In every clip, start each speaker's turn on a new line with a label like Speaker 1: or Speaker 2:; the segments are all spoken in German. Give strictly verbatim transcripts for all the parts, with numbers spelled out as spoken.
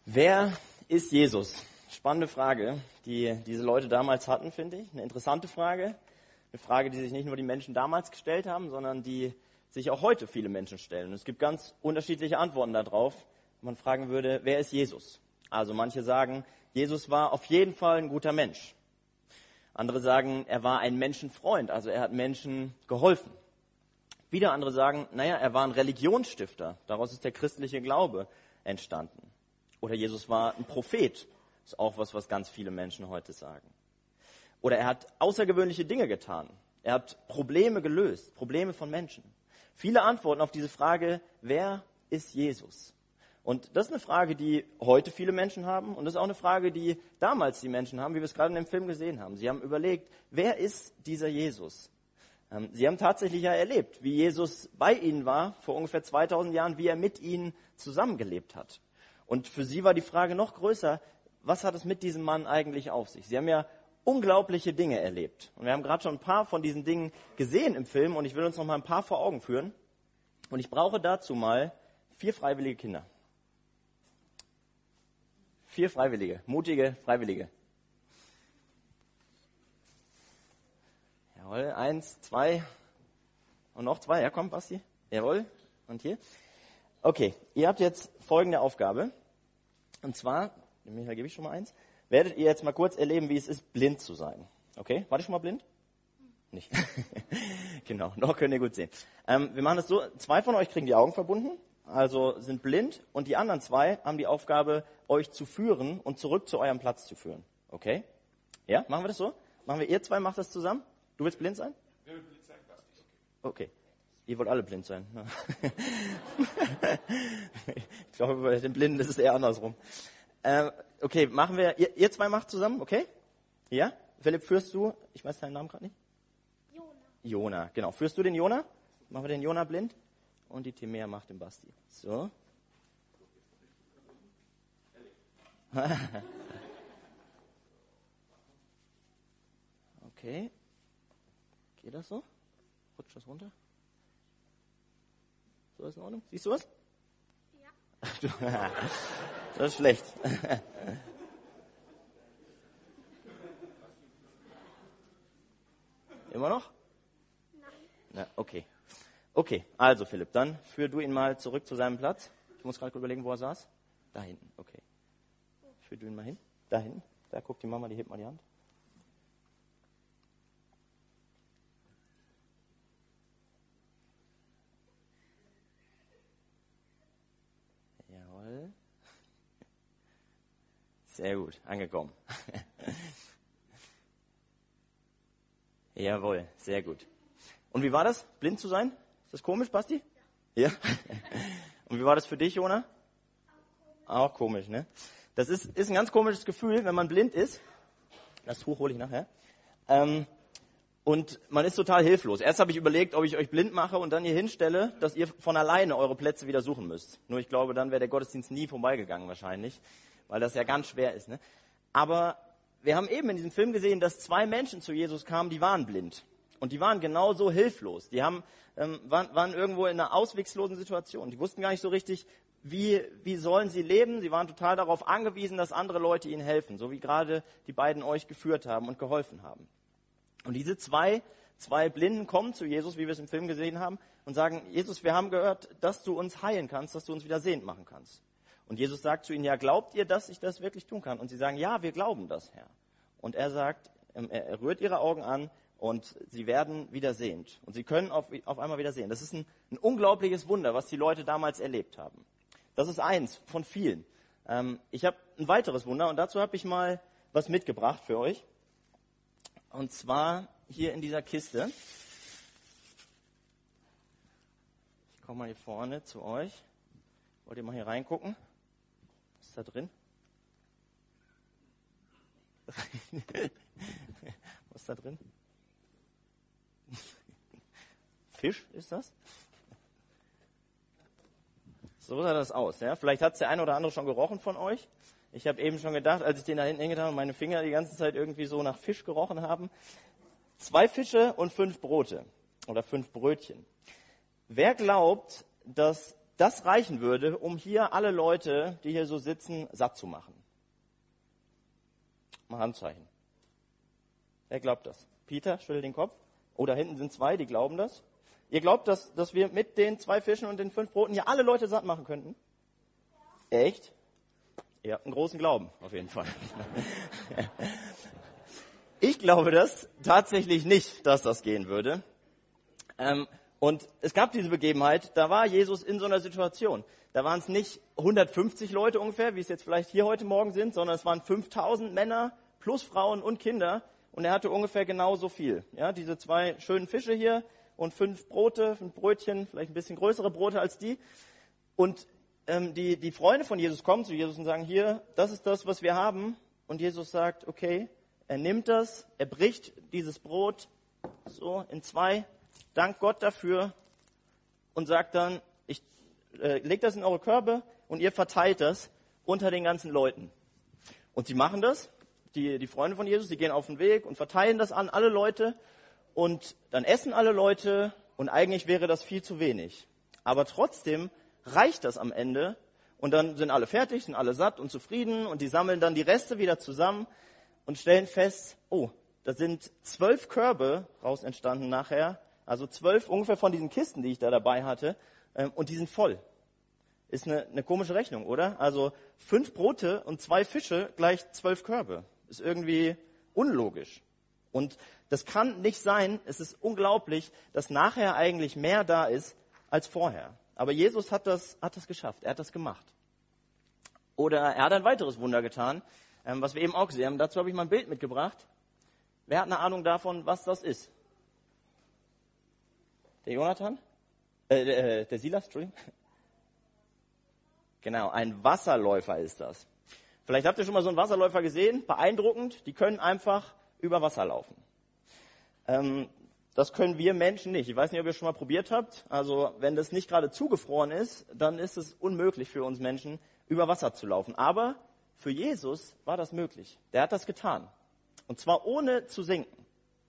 Speaker 1: Wer ist Jesus? Spannende Frage, die diese Leute damals hatten, finde ich. Eine interessante Frage. Eine Frage, die sich nicht nur die Menschen damals gestellt haben, sondern die sich auch heute viele Menschen stellen. Und es gibt ganz unterschiedliche Antworten darauf. Wenn man fragen würde, wer ist Jesus? Also manche sagen, Jesus war auf jeden Fall ein guter Mensch. Andere sagen, er war ein Menschenfreund, also er hat Menschen geholfen. Wieder andere sagen, naja, er war ein Religionsstifter. Daraus ist der christliche Glaube entstanden. Oder Jesus war ein Prophet. Das ist auch was, was ganz viele Menschen heute sagen. Oder er hat außergewöhnliche Dinge getan. Er hat Probleme gelöst, Probleme von Menschen. Viele Antworten auf diese Frage, wer ist Jesus? Und das ist eine Frage, die heute viele Menschen haben. Und das ist auch eine Frage, die damals die Menschen haben, wie wir es gerade in dem Film gesehen haben. Sie haben überlegt, wer ist dieser Jesus? Sie haben tatsächlich ja erlebt, wie Jesus bei ihnen war, vor ungefähr zweitausend Jahren, wie er mit ihnen zusammengelebt hat. Und für sie war die Frage noch größer, was hat es mit diesem Mann eigentlich auf sich? Sie haben ja unglaubliche Dinge erlebt. Und wir haben gerade schon ein paar von diesen Dingen gesehen im Film und ich will uns noch mal ein paar vor Augen führen. Und ich brauche dazu mal vier freiwillige Kinder. Vier Freiwillige, mutige Freiwillige. Jawohl, eins, zwei und noch zwei. Ja, komm, Basti. Jawohl, und hier. Okay, ihr habt jetzt folgende Aufgabe. Und zwar, dem Michael gebe ich schon mal eins, werdet ihr jetzt mal kurz erleben, wie es ist, blind zu sein. Okay, wart ihr schon mal blind? Nicht. Genau, noch könnt ihr gut sehen. Ähm, wir machen das so, zwei von euch kriegen die Augen verbunden, also sind blind, und die anderen zwei haben die Aufgabe, euch zu führen und zurück zu eurem Platz zu führen. Okay? Ja, machen wir das so? Machen wir, ihr zwei macht das zusammen? Du willst blind sein?
Speaker 2: Wer will blind sein? Basti.
Speaker 1: Okay. Ihr wollt alle blind sein. Ich glaube, bei den Blinden ist es eher andersrum. Äh, okay, machen wir, ihr, ihr zwei macht zusammen, okay? Ja? Philipp, führst du, ich weiß deinen Namen gerade nicht?
Speaker 3: Jona.
Speaker 1: Jona, genau. Führst du den Jona? Machen wir den Jona blind. Und die Timea macht den Basti. So. Okay. Geht das so? Rutscht das runter? So ist in Ordnung? Siehst du was?
Speaker 3: Ja.
Speaker 1: Das ist schlecht. Immer noch?
Speaker 3: Nein.
Speaker 1: Na, okay. Okay, also Philipp, dann führ du ihn mal zurück zu seinem Platz. Ich muss gerade überlegen, wo er saß. Da hinten, okay. Führ du ihn mal hin. Da hinten. Da guckt die Mama, die hebt mal die Hand. Jawohl. Sehr gut, angekommen. Jawohl, sehr gut. Und wie war das, blind zu sein? Ist das komisch, Basti? Ja. Ja? Und wie war das für dich, Jona? Auch komisch, ne? Das ist, ist ein ganz komisches Gefühl, wenn man blind ist. Das Tuch hole ich nachher. Ähm, und man ist total hilflos. Erst habe ich überlegt, ob ich euch blind mache und dann hier hinstelle, dass ihr von alleine eure Plätze wieder suchen müsst. Nur ich glaube, dann wäre der Gottesdienst nie vorbeigegangen wahrscheinlich, weil das ja ganz schwer ist, ne? Aber wir haben eben in diesem Film gesehen, dass zwei Menschen zu Jesus kamen, die waren blind. Und die waren genauso hilflos. Die haben, ähm, waren, waren irgendwo in einer ausweglosen Situation. Die wussten gar nicht so richtig, wie, wie sollen sie leben. Sie waren total darauf angewiesen, dass andere Leute ihnen helfen. So wie gerade die beiden euch geführt haben und geholfen haben. Und diese zwei, zwei Blinden kommen zu Jesus, wie wir es im Film gesehen haben, und sagen, Jesus, wir haben gehört, dass du uns heilen kannst, dass du uns wieder sehend machen kannst. Und Jesus sagt zu ihnen, ja, glaubt ihr, dass ich das wirklich tun kann? Und sie sagen, ja, wir glauben das, Herr. Und er sagt, er rührt ihre Augen an, und sie werden wieder sehend. Und sie können auf, auf einmal wieder sehen. Das ist ein, ein unglaubliches Wunder, was die Leute damals erlebt haben. Das ist eins von vielen. Ähm, ich habe ein weiteres Wunder und dazu habe ich mal was mitgebracht für euch. Und zwar hier in dieser Kiste. Ich komme mal hier vorne zu euch. Wollt ihr mal hier reingucken? Was ist da drin? Was ist da drin? Fisch ist das? So sah das aus. Ja? Vielleicht hat es der eine oder andere schon gerochen von euch. Ich habe eben schon gedacht, als ich den da hinten hingetan habe und meine Finger die ganze Zeit irgendwie so nach Fisch gerochen haben. Zwei Fische und fünf Brote oder fünf Brötchen. Wer glaubt, dass das reichen würde, um hier alle Leute, die hier so sitzen, satt zu machen. Mal Handzeichen. Wer glaubt das? Peter, schüttel den Kopf. Oh, da hinten sind zwei, die glauben das. Ihr glaubt, dass, dass wir mit den zwei Fischen und den fünf Broten hier alle Leute satt machen könnten? Echt? Ihr habt einen großen Glauben, auf jeden Fall. Ich glaube das tatsächlich nicht, dass das gehen würde. Ähm, und es gab diese Begebenheit, da war Jesus in so einer Situation. Da waren es nicht hundertfünfzig Leute ungefähr, wie es jetzt vielleicht hier heute Morgen sind, sondern es waren fünftausend Männer plus Frauen und Kinder. Und er hatte ungefähr genauso viel. Ja, diese zwei schönen Fische hier und fünf Brote, fünf Brötchen, vielleicht ein bisschen größere Brote als die. Und ähm, die, die Freunde von Jesus kommen zu Jesus und sagen, hier, das ist das, was wir haben. Und Jesus sagt, okay, er nimmt das, er bricht dieses Brot so in zwei, dankt Gott dafür und sagt dann, ich äh, leg das in eure Körbe und ihr verteilt das unter den ganzen Leuten. Und sie machen das. Die, die Freunde von Jesus, die gehen auf den Weg und verteilen das an alle Leute und dann essen alle Leute und eigentlich wäre das viel zu wenig. Aber trotzdem reicht das am Ende und dann sind alle fertig, sind alle satt und zufrieden und die sammeln dann die Reste wieder zusammen und stellen fest, oh, da sind zwölf Körbe raus entstanden nachher, also zwölf ungefähr von diesen Kisten, die ich da dabei hatte, und die sind voll. Ist eine, eine komische Rechnung, oder? Also fünf Brote und zwei Fische gleich zwölf Körbe. Ist irgendwie unlogisch. Und das kann nicht sein. Es ist unglaublich, dass nachher eigentlich mehr da ist als vorher. Aber Jesus hat das, hat das geschafft. Er hat das gemacht. Oder er hat ein weiteres Wunder getan, ähm, was wir eben auch gesehen haben. Dazu habe ich mal ein Bild mitgebracht. Wer hat eine Ahnung davon, was das ist? Der Jonathan? Äh, der, der Silas, Entschuldigung. Genau, ein Wasserläufer ist das. Vielleicht habt ihr schon mal so einen Wasserläufer gesehen, beeindruckend, die können einfach über Wasser laufen. Ähm, das können wir Menschen nicht. Ich weiß nicht, ob ihr schon mal probiert habt. Also wenn das nicht gerade zugefroren ist, dann ist es unmöglich für uns Menschen, über Wasser zu laufen. Aber für Jesus war das möglich. Der hat das getan. Und zwar ohne zu sinken.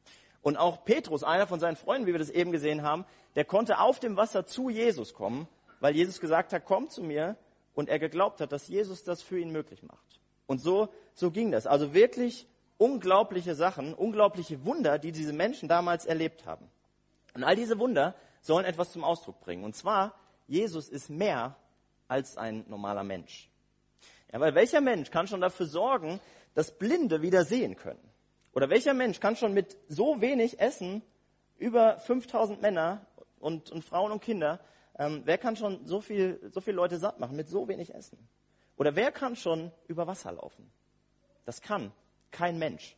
Speaker 1: Und auch Petrus, einer von seinen Freunden, wie wir das eben gesehen haben, der konnte auf dem Wasser zu Jesus kommen, weil Jesus gesagt hat, komm zu mir. Und er geglaubt hat, dass Jesus das für ihn möglich macht. Und so, so ging das. Also wirklich unglaubliche Sachen, unglaubliche Wunder, die diese Menschen damals erlebt haben. Und all diese Wunder sollen etwas zum Ausdruck bringen. Und zwar, Jesus ist mehr als ein normaler Mensch. Ja, weil welcher Mensch kann schon dafür sorgen, dass Blinde wieder sehen können? Oder welcher Mensch kann schon mit so wenig Essen über fünftausend Männer und, und Frauen und Kinder, Ähm, wer kann schon so viel, so viele Leute satt machen mit so wenig Essen? Oder wer kann schon über Wasser laufen? Das kann kein Mensch.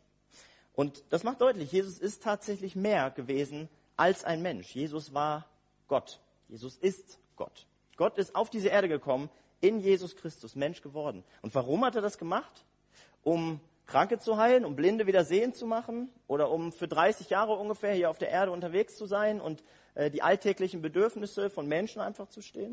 Speaker 1: Und das macht deutlich, Jesus ist tatsächlich mehr gewesen als ein Mensch. Jesus war Gott. Jesus ist Gott. Gott ist auf diese Erde gekommen, in Jesus Christus, Mensch geworden. Und warum hat er das gemacht? Um Kranke zu heilen, um Blinde wieder sehend zu machen oder um für dreißig Jahre ungefähr hier auf der Erde unterwegs zu sein und äh, die alltäglichen Bedürfnisse von Menschen einfach zu stehen?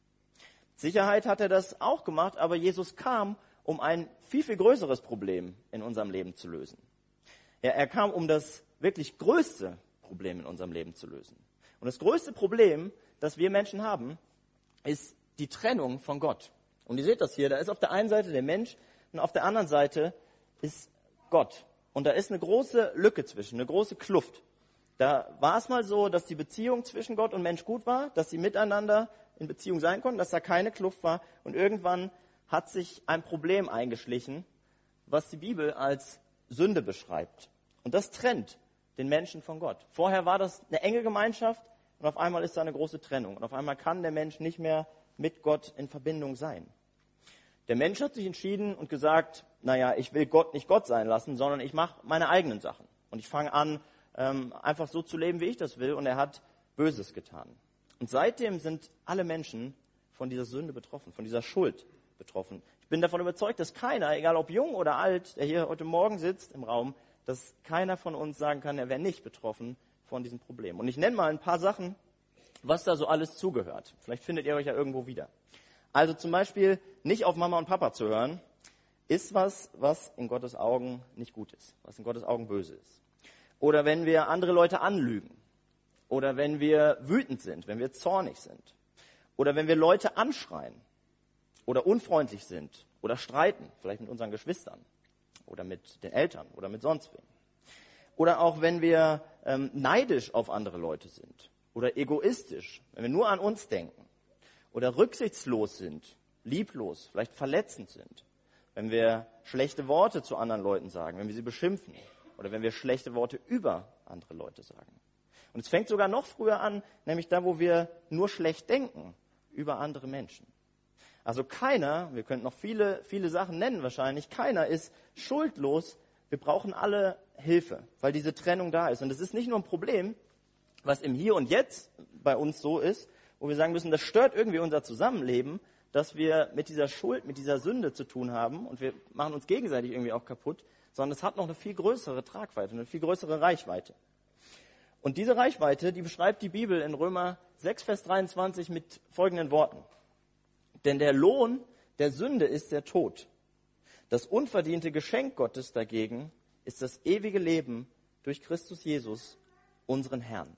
Speaker 1: Mit Sicherheit hat er das auch gemacht, aber Jesus kam, um ein viel, viel größeres Problem in unserem Leben zu lösen. Ja, er kam, um das wirklich größte Problem in unserem Leben zu lösen. Und das größte Problem, das wir Menschen haben, ist die Trennung von Gott. Und ihr seht das hier, da ist auf der einen Seite der Mensch und auf der anderen Seite ist Gott. Und da ist eine große Lücke zwischen, eine große Kluft. Da war es mal so, dass die Beziehung zwischen Gott und Mensch gut war, dass sie miteinander in Beziehung sein konnten, dass da keine Kluft war. Und irgendwann hat sich ein Problem eingeschlichen, was die Bibel als Sünde beschreibt. Und das trennt den Menschen von Gott. Vorher war das eine enge Gemeinschaft und auf einmal ist da eine große Trennung. Und auf einmal kann der Mensch nicht mehr mit Gott in Verbindung sein. Der Mensch hat sich entschieden und gesagt, naja, ich will Gott nicht Gott sein lassen, sondern ich mache meine eigenen Sachen. Und ich fange an, ähm, einfach so zu leben, wie ich das will. Und er hat Böses getan. Und seitdem sind alle Menschen von dieser Sünde betroffen, von dieser Schuld betroffen. Ich bin davon überzeugt, dass keiner, egal ob jung oder alt, der hier heute Morgen sitzt im Raum, dass keiner von uns sagen kann, er wäre nicht betroffen von diesem Problem. Und ich nenne mal ein paar Sachen, was da so alles zugehört. Vielleicht findet ihr euch ja irgendwo wieder. Also zum Beispiel nicht auf Mama und Papa zu hören, ist was, was in Gottes Augen nicht gut ist, was in Gottes Augen böse ist. Oder wenn wir andere Leute anlügen. Oder wenn wir wütend sind, wenn wir zornig sind. Oder wenn wir Leute anschreien oder unfreundlich sind oder streiten, vielleicht mit unseren Geschwistern oder mit den Eltern oder mit sonst wem. Oder auch wenn wir ähm, neidisch auf andere Leute sind oder egoistisch, wenn wir nur an uns denken oder rücksichtslos sind, lieblos, vielleicht verletzend sind, wenn wir schlechte Worte zu anderen Leuten sagen, wenn wir sie beschimpfen oder wenn wir schlechte Worte über andere Leute sagen. Und es fängt sogar noch früher an, nämlich da, wo wir nur schlecht denken über andere Menschen. Also keiner, wir könnten noch viele, viele Sachen nennen wahrscheinlich, keiner ist schuldlos. Wir brauchen alle Hilfe, weil diese Trennung da ist. Und es ist nicht nur ein Problem, was im Hier und Jetzt bei uns so ist, wo wir sagen müssen, das stört irgendwie unser Zusammenleben, dass wir mit dieser Schuld, mit dieser Sünde zu tun haben und wir machen uns gegenseitig irgendwie auch kaputt, sondern es hat noch eine viel größere Tragweite, eine viel größere Reichweite. Und diese Reichweite, die beschreibt die Bibel in Römer sechs, Vers dreiundzwanzig mit folgenden Worten. Denn der Lohn der Sünde ist der Tod. Das unverdiente Geschenk Gottes dagegen ist das ewige Leben durch Christus Jesus, unseren Herrn.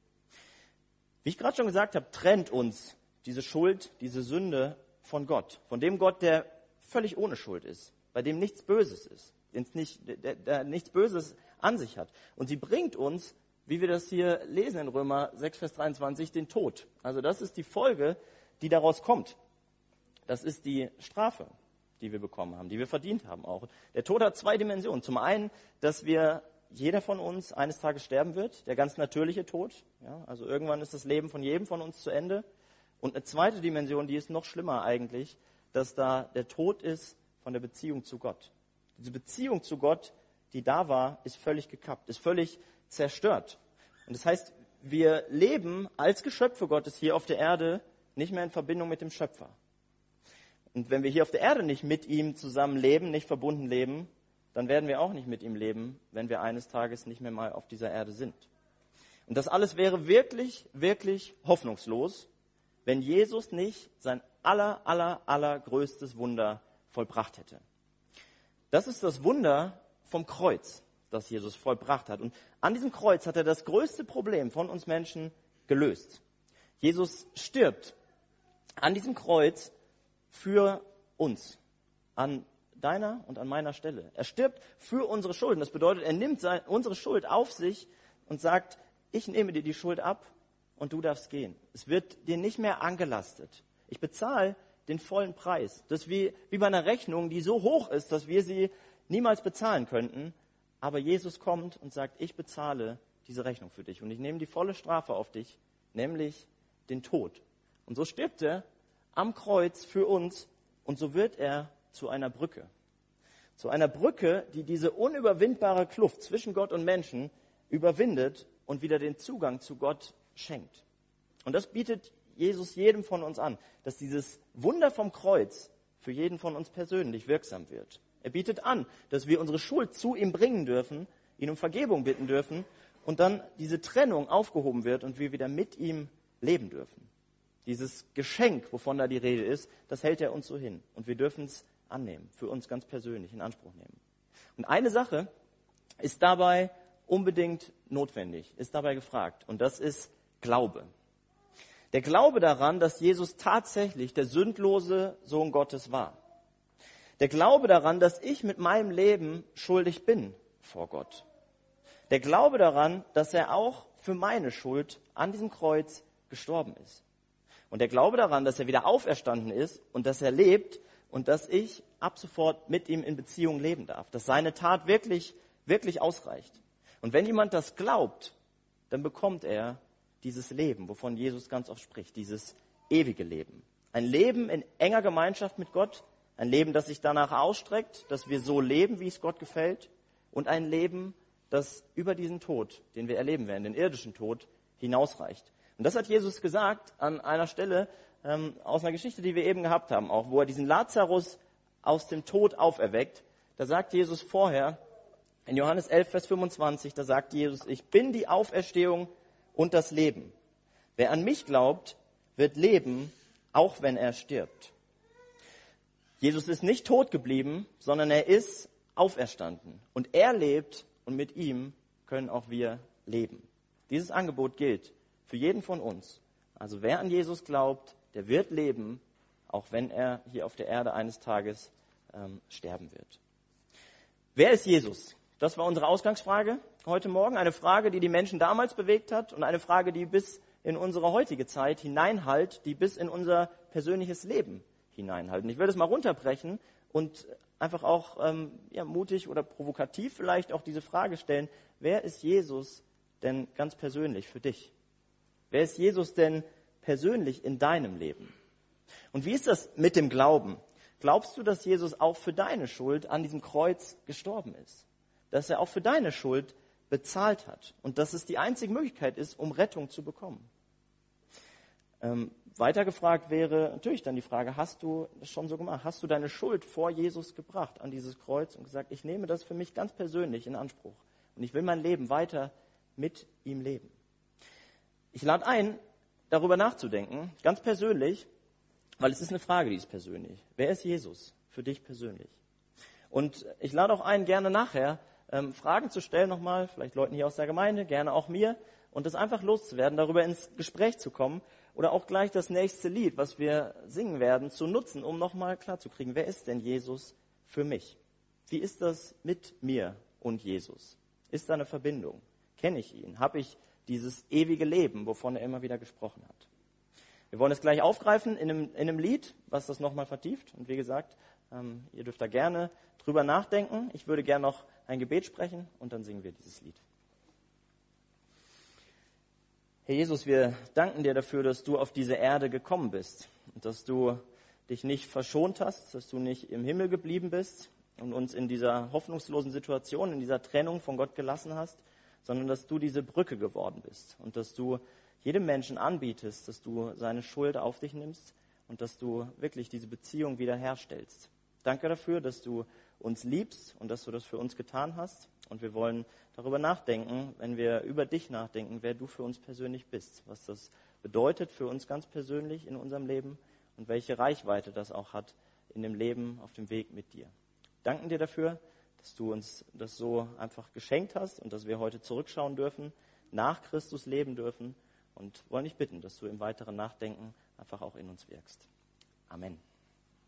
Speaker 1: Wie ich gerade schon gesagt habe, trennt uns diese Schuld, diese Sünde von Gott. Von dem Gott, der völlig ohne Schuld ist, bei dem nichts Böses ist, nicht, der, der nichts Böses an sich hat. Und sie bringt uns, wie wir das hier lesen in Römer sechs, Vers dreiundzwanzig, den Tod. Also das ist die Folge, die daraus kommt. Das ist die Strafe, die wir bekommen haben, die wir verdient haben auch. Der Tod hat zwei Dimensionen. Zum einen, dass wir, jeder von uns eines Tages sterben wird, der ganz natürliche Tod. Ja, also irgendwann ist das Leben von jedem von uns zu Ende. Und eine zweite Dimension, die ist noch schlimmer eigentlich, dass da der Tod ist von der Beziehung zu Gott. Diese Beziehung zu Gott, die da war, ist völlig gekappt, ist völlig zerstört. Und das heißt, wir leben als Geschöpfe Gottes hier auf der Erde nicht mehr in Verbindung mit dem Schöpfer. Und wenn wir hier auf der Erde nicht mit ihm zusammen leben, nicht verbunden leben, dann werden wir auch nicht mit ihm leben, wenn wir eines Tages nicht mehr mal auf dieser Erde sind. Und das alles wäre wirklich, wirklich hoffnungslos, wenn Jesus nicht sein aller, aller, allergrößtes Wunder vollbracht hätte. Das ist das Wunder vom Kreuz, das Jesus vollbracht hat. Und an diesem Kreuz hat er das größte Problem von uns Menschen gelöst. Jesus stirbt an diesem Kreuz für uns, an deiner und an meiner Stelle. Er stirbt für unsere Schulden. Das bedeutet, er nimmt seine, unsere Schuld auf sich und sagt, ich nehme dir die Schuld ab und du darfst gehen. Es wird dir nicht mehr angelastet. Ich bezahle den vollen Preis. Das ist wie, wie bei einer Rechnung, die so hoch ist, dass wir sie niemals bezahlen könnten. Aber Jesus kommt und sagt, ich bezahle diese Rechnung für dich und ich nehme die volle Strafe auf dich, nämlich den Tod. Und so stirbt er am Kreuz für uns und so wird er zu einer Brücke. Zu einer Brücke, die diese unüberwindbare Kluft zwischen Gott und Menschen überwindet und wieder den Zugang zu Gott schenkt. Und das bietet Jesus jedem von uns an, dass dieses Wunder vom Kreuz für jeden von uns persönlich wirksam wird. Er bietet an, dass wir unsere Schuld zu ihm bringen dürfen, ihn um Vergebung bitten dürfen und dann diese Trennung aufgehoben wird und wir wieder mit ihm leben dürfen. Dieses Geschenk, wovon da die Rede ist, das hält er uns so hin. Und wir dürfen es annehmen, für uns ganz persönlich in Anspruch nehmen. Und eine Sache ist dabei unbedingt notwendig, ist dabei gefragt. Und das ist Glaube. Der Glaube daran, dass Jesus tatsächlich der sündlose Sohn Gottes war. Der Glaube daran, dass ich mit meinem Leben schuldig bin vor Gott. Der Glaube daran, dass er auch für meine Schuld an diesem Kreuz gestorben ist. Und der Glaube daran, dass er wieder auferstanden ist und dass er lebt und dass ich ab sofort mit ihm in Beziehung leben darf. Dass seine Tat wirklich, wirklich ausreicht. Und wenn jemand das glaubt, dann bekommt er dieses Leben, wovon Jesus ganz oft spricht, dieses ewige Leben. Ein Leben in enger Gemeinschaft mit Gott, ein Leben, das sich danach ausstreckt, dass wir so leben, wie es Gott gefällt und ein Leben, das über diesen Tod, den wir erleben werden, den irdischen Tod, hinausreicht. Und das hat Jesus gesagt an einer Stelle ähm, aus einer Geschichte, die wir eben gehabt haben, auch wo er diesen Lazarus aus dem Tod auferweckt. Da sagt Jesus vorher, in Johannes elf, Vers fünfundzwanzig, da sagt Jesus, ich bin die Auferstehung und das Leben. Wer an mich glaubt, wird leben, auch wenn er stirbt. Jesus ist nicht tot geblieben, sondern er ist auferstanden. Und er lebt und mit ihm können auch wir leben. Dieses Angebot gilt für jeden von uns. Also wer an Jesus glaubt, der wird leben, auch wenn er hier auf der Erde eines Tages ähm, sterben wird. Wer ist Jesus? Das war unsere Ausgangsfrage heute Morgen. Eine Frage, die die Menschen damals bewegt hat und eine Frage, die bis in unsere heutige Zeit hineinhallt, die bis in unser persönliches Leben hineinhallt. Und ich will das mal runterbrechen und einfach auch ähm, ja, mutig oder provokativ vielleicht auch diese Frage stellen: Wer ist Jesus denn ganz persönlich für dich? Wer ist Jesus denn persönlich in deinem Leben? Und wie ist das mit dem Glauben? Glaubst du, dass Jesus auch für deine Schuld an diesem Kreuz gestorben ist? Dass er auch für deine Schuld bezahlt hat und dass es die einzige Möglichkeit ist, um Rettung zu bekommen? Ähm, weiter gefragt wäre natürlich dann die Frage: Hast du das schon so gemacht? Hast du deine Schuld vor Jesus gebracht an dieses Kreuz und gesagt, ich nehme das für mich ganz persönlich in Anspruch und ich will mein Leben weiter mit ihm leben? Ich lade ein, darüber nachzudenken, ganz persönlich, weil es ist eine Frage, die ist persönlich. Wer ist Jesus für dich persönlich? Und ich lade auch ein, gerne nachher ähm, Fragen zu stellen nochmal, vielleicht Leuten hier aus der Gemeinde, gerne auch mir, und das einfach loszuwerden, darüber ins Gespräch zu kommen oder auch gleich das nächste Lied, was wir singen werden, zu nutzen, um nochmal klarzukriegen, wer ist denn Jesus für mich? Wie ist das mit mir und Jesus? Ist da eine Verbindung? Kenne ich ihn? Habe ich dieses ewige Leben, wovon er immer wieder gesprochen hat? Wir wollen es gleich aufgreifen in einem, in einem Lied, was das nochmal vertieft. Und wie gesagt, ähm, ihr dürft da gerne drüber nachdenken. Ich würde gerne noch ein Gebet sprechen und dann singen wir dieses Lied. Herr Jesus, wir danken dir dafür, dass du auf diese Erde gekommen bist und dass du dich nicht verschont hast, dass du nicht im Himmel geblieben bist und uns in dieser hoffnungslosen Situation, in dieser Trennung von Gott gelassen hast, sondern dass du diese Brücke geworden bist und dass du jedem Menschen anbietest, dass du seine Schuld auf dich nimmst und dass du wirklich diese Beziehung wiederherstellst. Danke dafür, dass du uns liebst und dass du das für uns getan hast. Und wir wollen darüber nachdenken, wenn wir über dich nachdenken, wer du für uns persönlich bist, was das bedeutet für uns ganz persönlich in unserem Leben und welche Reichweite das auch hat in dem Leben auf dem Weg mit dir. Danken dir dafür, dass du uns das so einfach geschenkt hast und dass wir heute zurückschauen dürfen, nach Christus leben dürfen und wollen dich bitten, dass du im weiteren Nachdenken einfach auch in uns wirkst. Amen.